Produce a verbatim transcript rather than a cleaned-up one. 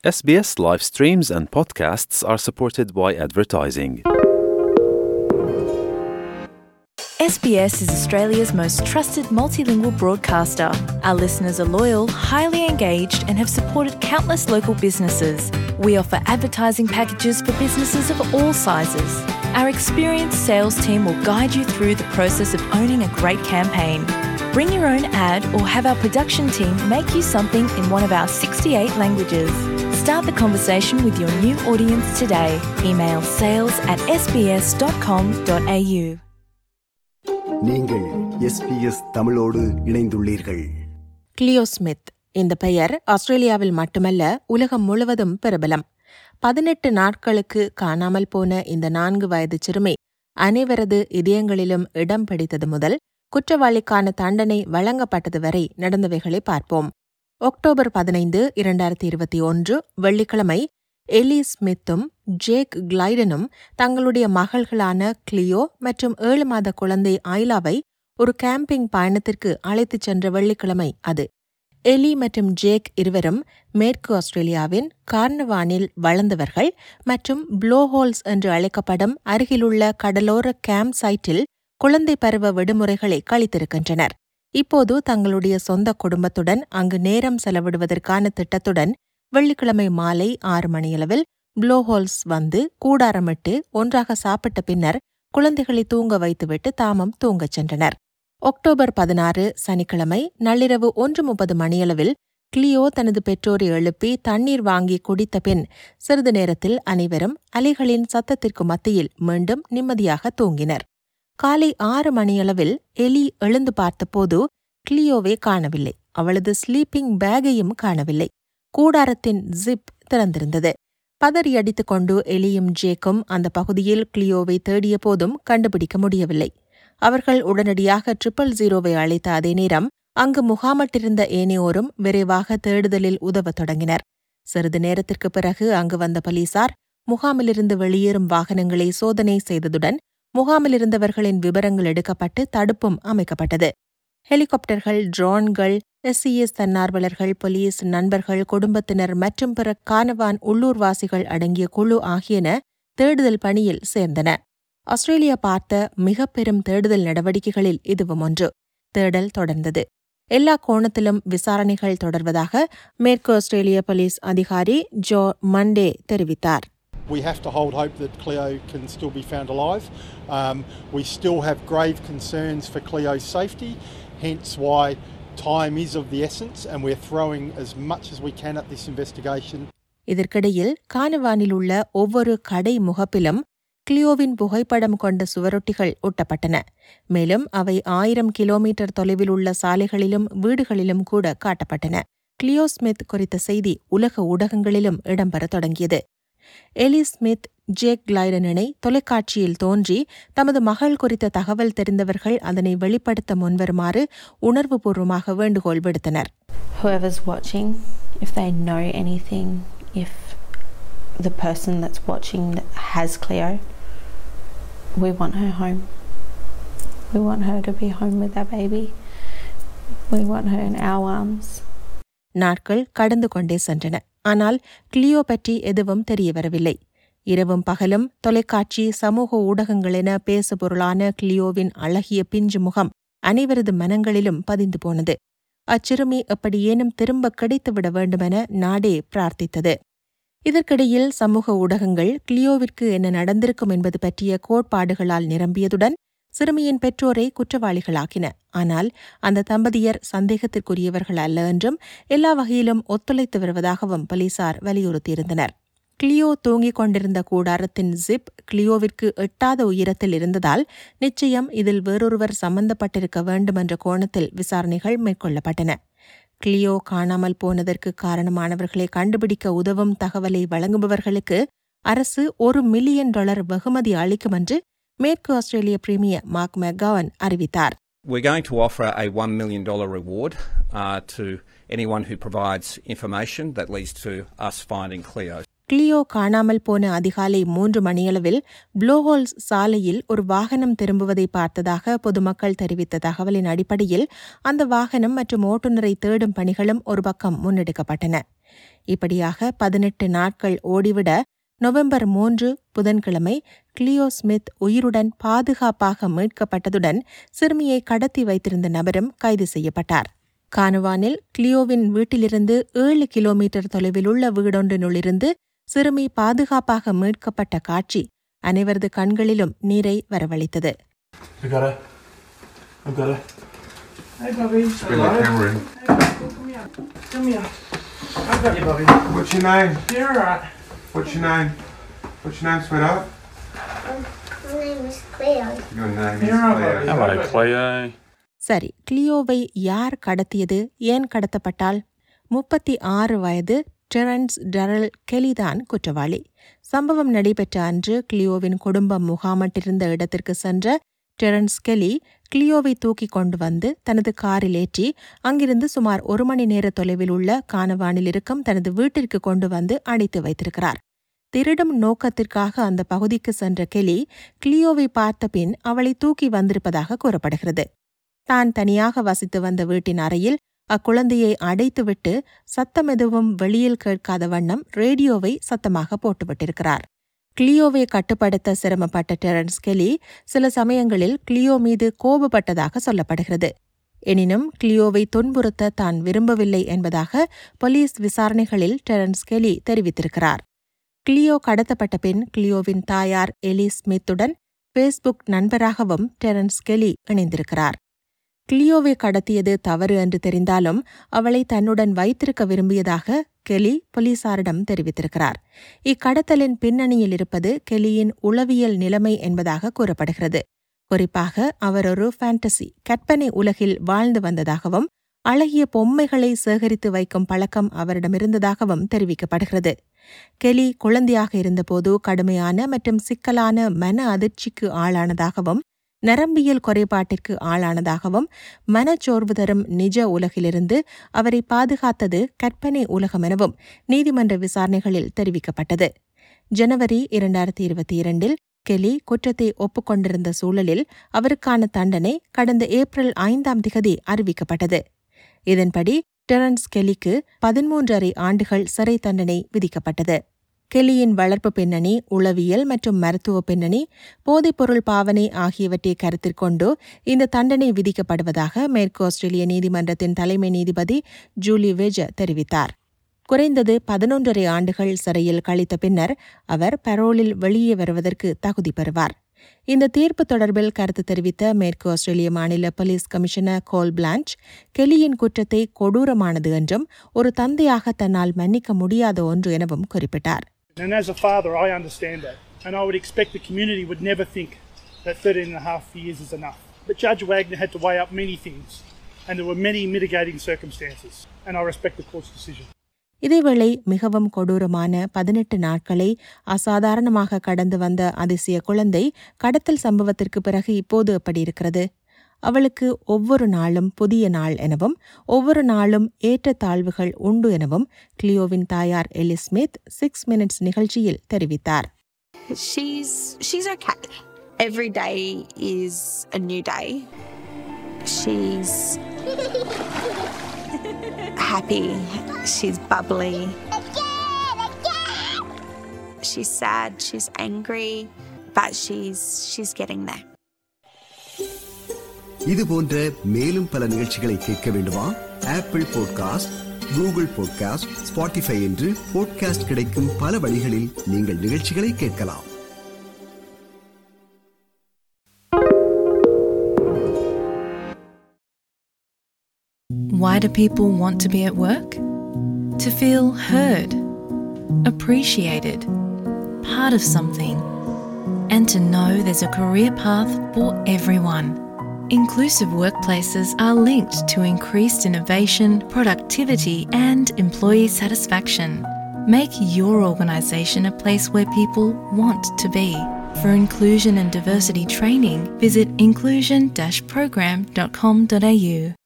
S B S live streams and podcasts are supported by advertising. S B S is Australia's most trusted multilingual broadcaster. Our listeners are loyal, highly engaged, and have supported countless local businesses. We offer advertising packages for businesses of all sizes. Our experienced sales team will guide you through the process of owning a great campaign. Bring your own ad or have our production team make you something in one of our sixty-eight languages. Start the conversation with your new audience today. Email sales at s b s dot com dot a u. நீங்கள் S B S தமிழோடு இணைந்துள்ளீர்கள். கிளியோ Smith இந்த பெயர் ஆஸ்திரேலியாவில் மட்டுமல்ல உலகம் முழுவதும் பிரபலம். பதினெட்டு நாட்களுக்கு காணாமல் போன இந்த நான்கு வயது சிறுமி அனைவரது இதயங்களிலும் இடம் பிடித்தது முதல் குற்றவாளிக்கான தண்டனை வழங்கப்பட்டது வரை நடந்தவைகளை பார்ப்போம். அக்டோபர் பதினைந்து இரண்டாயிரத்தி இருபத்தி ஒன்று வெள்ளிக்கிழமை எலி ஸ்மித்தும் ஜேக் கிளைடனும் தங்களுடைய மகள்களான கிளியோ மற்றும் ஏழு மாத குழந்தை ஐலாவை ஒரு கேம்பிங் பயணத்திற்கு அழைத்துச் சென்ற வெள்ளிக்கிழமை அது. எலி மற்றும் ஜேக் இருவரும் மேற்கு ஆஸ்திரேலியாவின் கார்னவானில் வளர்ந்தவர்கள் மற்றும் ப்ளோஹோல்ஸ் என்று அழைக்கப்படும் அருகிலுள்ள கடலோர கேம்ப் சைட்டில் குழந்தை பருவ விடுமுறைகளை கழித்திருக்கின்றனர். இப்போது தங்களுடைய சொந்த குடும்பத்துடன் அங்கு நேரம் செலவிடுவதற்கான திட்டத்துடன் வெள்ளிக்கிழமை மாலை ஆறு மணியளவில் ப்ளோஹோல்ஸ் வந்து கூடாரமிட்டு ஒன்றாக சாப்பிட்ட பின்னர் குழந்தைகளை தூங்க வைத்துவிட்டு தாமும் தூங்கச் சென்றனர். அக்டோபர் பதினாறு சனிக்கிழமை நள்ளிரவு ஒன்று முப்பது மணியளவில் கிளியோ தனது பெற்றோரை எழுப்பி தண்ணீர் வாங்கி குடித்த பின் சிறிது நேரத்தில் அனைவரும் அலைகளின் சத்தத்திற்கு மத்தியில் மீண்டும் நிம்மதியாக தூங்கினர். காலை ஆறு மணியளவில் எலி எழுந்து பார்த்தபோது கிளியோவே காணவில்லை. அவளது ஸ்லீப்பிங் பேக்கையும் காணவில்லை. கூடாரத்தின் ஜிப் திறந்திருந்தது. பதறியடித்துக் கொண்டு எலியும் ஜேக்கும் அந்த பகுதியில் கிளியோவை தேடிய போதும் கண்டுபிடிக்க முடியவில்லை. அவர்கள் உடனடியாக ட்ரிபிள் ஜீரோவை அழைத்த அதே நேரம் அங்கு முகாமிட்டிருந்த ஏனையோரும் விரைவாக தேடுதலில் உதவத் தொடங்கினர். சிறிது நேரத்திற்கு பிறகு அங்கு வந்த போலீசார் முகாமிலிருந்து வெளியேறும் வாகனங்களை சோதனை செய்ததுடன் முகாமிலிருந்தவர்களின் விவரங்கள் எடுக்கப்பட்டு தடுப்பும் அமைக்கப்பட்டது. ஹெலிகாப்டர்கள், ட்ரோன்கள், எஸ்சிஎஸ் தன்னார்வலர்கள், போலீஸ், நண்பர்கள், குடும்பத்தினர் மற்றும் பிற கானவான் உள்ளூர்வாசிகள் அடங்கிய குழு ஆகியன தேடுதல் பணியில் சேர்ந்தன. ஆஸ்திரேலியா பார்த்த மிக பெரும் தேடுதல் நடவடிக்கைகளில் இதுவும் ஒன்று. தேடல் தொடர்ந்தது. எல்லா கோணத்திலும் விசாரணைகள் தொடர்வதாக மேற்கு ஆஸ்திரேலிய போலீஸ் அதிகாரி ஜோ மண்டே தெரிவித்தார். We have to hold hope that Cleo can still be found alive. Um, we still have grave concerns for Cleo's safety, hence why time is of the essence and we're throwing as much as we can at this investigation. இதற்கிடையில் கானவானில் உள்ள ஒவ்வொரு கடை முகப்பிலும் கிளியோவின் புகைப்படம் கொண்ட சுவரொட்டிகள் ஒட்டப்பட்டன. மேலும் அவை ஆயிரம் கிலோமீட்டர் தொலைவில் உள்ள சாலைகளிலும் வீடுகளிலும் கூட காட்டப்பட்டன. கிளியோ ஸ்மித் குறித்த செய்தி உலக ஊடகங்களிலும் இடம்பெற தொடங்கியது. எலி ஸ்மித், ஜேக் கிளைடன் இணை தொலைக்காட்சியில் தோன்றி தமது மகள் குறித்த தகவல் தெரிந்தவர்கள் அதனை வெளிப்படுத்த முன்வருமாறு உணர்வுபூர்வமாக வேண்டுகோள் விடுத்தனர். Whoever's watching, if they know anything, if the person that's watching has Cleo, we want her home. We want her to be home with our baby. We want her in our arms. நாட்கள் கடந்து கொண்டே சென்றன. ஆனால் கிளியோ பற்றி எதுவும் தெரிய வரவில்லை. இரவும் பகலும் தொலைக்காட்சி, சமூக ஊடகங்கள் என பேசுபொருளான கிளியோவின் அழகிய பிஞ்சு முகம் அனைவரது மனங்களிலும் பதிந்து போனது. அச்சிறுமி எப்படியேனும் திரும்ப கிடைத்துவிட வேண்டுமென நாடே பிரார்த்தித்தது. இதற்கிடையில் சமூக ஊடகங்கள் கிளியோவிற்கு என்ன நடந்திருக்கும் என்பது பற்றிய கோட்பாடுகளால் நிரம்பியதுடன் சிறுமியின் பெற்றோரை குற்றவாளிகளாக்கின. ஆனால் அந்த தம்பதியர் சந்தேகத்திற்குரியவர்கள் அல்ல என்றும் எல்லா வகையிலும் ஒத்துழைத்து வருவதாகவும் போலீசார் வலியுறுத்தியிருந்தனர். கிளியோ தூங்கிக் கொண்டிருந்த கூடாரத்தின் ஜிப் கிளியோவிற்கு எட்டாத உயரத்தில் இருந்ததால் நிச்சயம் இதில் வேறொருவர் சம்பந்தப்பட்டிருக்க வேண்டும் என்ற கோணத்தில் விசாரணைகள் மேற்கொள்ளப்பட்டன. கிளியோ காணாமல் போனதற்கு காரணமானவர்களை கண்டுபிடிக்க உதவும் தகவலை வழங்குபவர்களுக்கு அரசு ஒரு மில்லியன் டாலர் வெகுமதி அளிக்கும் என்று மேற்கு ஆஸ்திரேலிய பிரீமியர் மார்க் மெக்கோவன் அறிவித்தார். We're going to offer a one million dollars reward uh, to anyone who provides information that leads to us finding Cleo. கிளியோ காணாமல் போன அதிகாலை மூன்று மணியளவில் ப்ளோஹோல்ஸ் சாலையில் ஒரு வாகனம் திரும்புவதை பார்த்ததாக பொதுமக்கள் தெரிவித்த தகவலின் அடிப்படையில் அந்த வாகனம் மற்றும் ஓட்டுநரை தேடும் பணிகளும் ஒரு பக்கம் முன்னெடுக்கப்பட்டன. இப்படியாக பதினெட்டு நாட்கள் ஓடிவிட நவம்பர் மூன்று புதன்கிழமை கிளியோ ஸ்மித் உயிருடன் பாதுகாப்பாக மீட்கப்பட்டதுடன் சிறுமியை கடத்தி வைத்திருந்த நபரும் கைது செய்யப்பட்டார். கானுவானில் கிளியோவின் வீட்டிலிருந்து ஏழு கிலோமீட்டர் தொலைவில் உள்ள வீடொன்றினுள்ளிருந்து சிறுமி பாதுகாப்பாக மீட்கப்பட்ட காட்சி அனைவரது கண்களிலும் நீரை வரவழைத்தது. Hey, Bobby. Bring the camera in. Hey, come here. Come here. I've got you, Bobby. What's your name? You're all right. What's your name? What's your name, sweetheart? Um, my name is Cleo. Your name You're is all Cleo. right. Hello, Cleo. சரி, கிளியோவை யார் கடத்தியது, ஏன் கடத்தப்பட்டால்? முப்பத்தி ஆறு வயது Terrence டரல் கெலிதான் குற்றவாளி. சம்பவம் நடைபெற்ற அன்று கிளியோவின் குடும்பம் முகாமிட்டிருந்த இடத்திற்கு சென்ற டெரன்ஸ் கெலி கிளியோவை தூக்கி கொண்டு வந்து தனது காரில் ஏற்றி அங்கிருந்து சுமார் ஒரு மணி நேர தொலைவில் உள்ள கானவானில் இருக்கும் தனது வீட்டிற்கு கொண்டு வந்து அடைத்து வைத்திருக்கிறார். திருடும் நோக்கத்திற்காக அந்த பகுதிக்கு சென்ற கெலி கிளியோவை பார்த்த பின் அவளை தூக்கி வந்திருப்பதாக கூறப்படுகிறது. தான் தனியாக வசித்து வந்த வீட்டின் அறையில் அக்குழந்தையை அடைத்துவிட்டு சத்தம் எதுவும் வெளியில் கேட்காத வண்ணம் ரேடியோவை சத்தமாக போட்டுவிட்டிருக்கிறார். கிளியோவை கட்டுப்படுத்த சிரமப்பட்ட டெரன்ஸ் கெலி சில சமயங்களில் கிளியோ மீது கோபப்பட்டதாக சொல்லப்படுகிறது. எனினும் கிளியோவை துன்புறுத்த தான் விரும்பவில்லை என்பதாக போலீஸ் விசாரணைகளில் டெரன்ஸ் கெலி தெரிவித்திருக்கிறார். கிளியோ கடத்தப்பட்ட பின் கிளியோவின் தாயார் எலி ஸ்மித்துடன் ஃபேஸ்புக் நண்பராகவும் டெரன்ஸ் கெலி இணைந்திருக்கிறார். கிளியோவை கடத்தியது தவறு என்று தெரிந்தாலும் அவளை தன்னுடன் வைத்திருக்க விரும்பியதாக கெலி போலீசாரிடம் தெரிவித்திருக்கிறார். இக்கடத்தலின் பின்னணியில் இருப்பது கெலியின் உளவியல் நிலைமை என்பதாக கூறப்படுகிறது. குறிப்பாக அவர் ஒரு ஃபேண்டசி கற்பனை உலகில் வாழ்ந்து வந்ததாகவும் அழகிய பொம்மைகளை சேகரித்து வைக்கும் பழக்கம் அவரிடமிருந்ததாகவும் தெரிவிக்கப்படுகிறது. கெலி குழந்தையாக இருந்தபோது கடுமையான மற்றும் சிக்கலான மன அதிர்ச்சிக்கு ஆளானதாகவும் நரம்பியல் குறைபாட்டிற்கு ஆளானதாகவும் மனச்சோர்வு தரும் நிஜ உலகிலிருந்து அவரை பாதுகாத்தது கற்பனை உலகம் எனவும் நீதிமன்ற விசாரணைகளில் தெரிவிக்கப்பட்டது. ஜனவரி இரண்டாயிரத்தி இருபத்தி இரண்டில் கெலி குற்றத்தை ஒப்புக்கொண்டிருந்த சூழலில் அவருக்கான தண்டனை கடந்த ஏப்ரல் ஐந்தாம் திகதி அறிவிக்கப்பட்டது. இதன்படி டெரன்ஸ் கெலிக்கு பதிமூன்றரை ஆண்டுகள் சிறை தண்டனை விதிக்கப்பட்டது. கெலியின் வளர்ப்பு பின்னணி, உளவியல் மற்றும் மருத்துவ பின்னணி, போதைப்பொருள் பாவனை ஆகியவற்றை கருத்தில் கொண்டு இந்த தண்டனை விதிக்கப்படுவதாக மேற்கு ஆஸ்திரேலிய நீதிமன்றத்தின் தலைமை நீதிபதி ஜூலி வெஜர் தெரிவித்தார். குறைந்தது பதினொன்றரை ஆண்டுகள் சிறையில் கழித்த பின்னர் அவர் பரோலில் வெளியே வருவதற்கு தகுதி பெறுவார். இந்த தீர்ப்பு தொடர்பில் கருத்து தெரிவித்த மேற்கு ஆஸ்திரேலிய மாநில போலீஸ் கமிஷனர் கோல் பிளான்ச் கெலியின் குற்றத்தை கொடூரமானது என்றும் ஒரு தந்தையாக தன்னால் மன்னிக்க முடியாத ஒன்று எனவும் குறிப்பிட்டார். And as a father, I understand that. And I would expect the community would never think that thirteen and a half years is enough. But Judge Wagner had to weigh up many things, and there were many mitigating circumstances, and I respect the court's decision. இதேவேளை மிகவும் கொடூரமான பதினெட்டு நாட்களை அசாதாரணமாக கடந்து வந்த அதிசய குழந்தை கடத்தல் சம்பவத்திற்கு பிறகு இப்போது எப்படி இருக்கிறது? அவளுக்கு ஒவ்வொரு நாளும் புதிய நாள் எனவும் ஒவ்வொரு நாளும் ஏற்ற தாழ்வுகள் உண்டு எனவும் கிளியோவின் தாயார் எலி ஸ்மித் சிக்ஸ் மினிட்ஸ் நிகழ்ச்சியில் தெரிவித்தார். She's she's okay. Every day is a new day. She's happy. She's bubbly. She's sad. She's angry, but she's she's getting there. இது போன்ற மேலும் பல நிகழ்ச்சிகளை கேட்க வேண்டுமா? Apple podcast, Google podcast, Spotify என்று பாட்காஸ்ட் கிடைக்கும் பல வழிகளில் நீங்கள் நிகழ்ச்சிகளை கேட்கலாம். Why do people want to be at work? To feel heard, appreciated, part of something, and to know there's a career path for everyone. Inclusive workplaces are linked to increased innovation, productivity, and employee satisfaction. Make your organisation a place where people want to be. For inclusion and diversity training, visit inclusion dash program dot com dot a u.